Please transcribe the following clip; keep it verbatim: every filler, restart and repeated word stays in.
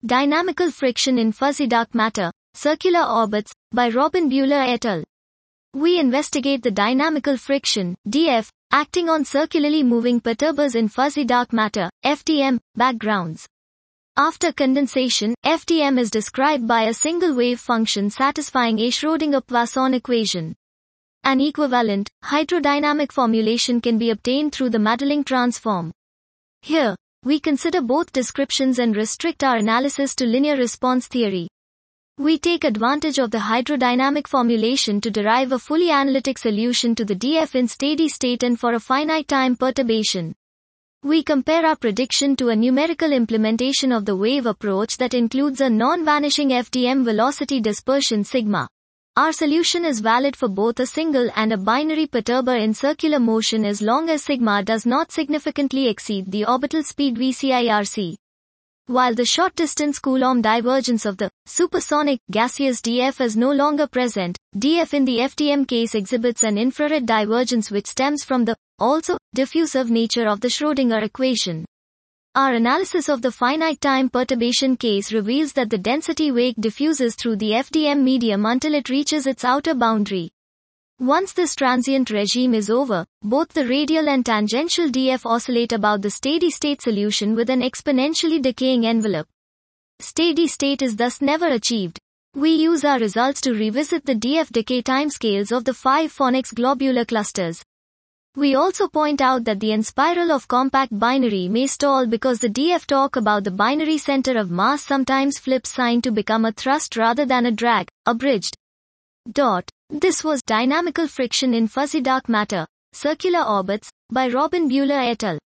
Dynamical Friction in Fuzzy Dark Matter, Circular Orbits, by Robin Buehler et al. We investigate the dynamical friction, D F, acting on circularly moving perturbers in fuzzy dark matter, F D M, backgrounds. After condensation, F D M is described by a single wave function satisfying a Schrödinger-Poisson equation. An equivalent, hydrodynamic formulation can be obtained through the Madelung transform. Here, we consider both descriptions and restrict our analysis to linear response theory. We take advantage of the hydrodynamic formulation to derive a fully analytic solution to the D F in steady state and for a finite time perturbation. We compare our prediction to a numerical implementation of the wave approach that includes a non-vanishing F D M velocity dispersion sigma. Our solution is valid for both a single and a binary perturber in circular motion as long as sigma does not significantly exceed the orbital speed v c I r c. While the short-distance Coulomb divergence of the supersonic gaseous D F is no longer present, D F in the F D M case exhibits an infrared divergence which stems from the, also, diffusive nature of the Schrödinger equation. Our analysis of the finite time perturbation case reveals that the density wake diffuses through the F D M medium until it reaches its outer boundary. Once this transient regime is over, both the radial and tangential D F oscillate about the steady-state solution with an exponentially decaying envelope. Steady state is thus never achieved. We use our results to revisit the D F decay timescales of the five Fornax globular clusters. We also point out that the n-spiral of compact binary may stall because the D F talk about the binary center of mass sometimes flips sign to become a thrust rather than a drag, abridged. Dot. This was Dynamical Friction in Fuzzy Dark Matter, Circular Orbits, by Robin Buehler et al.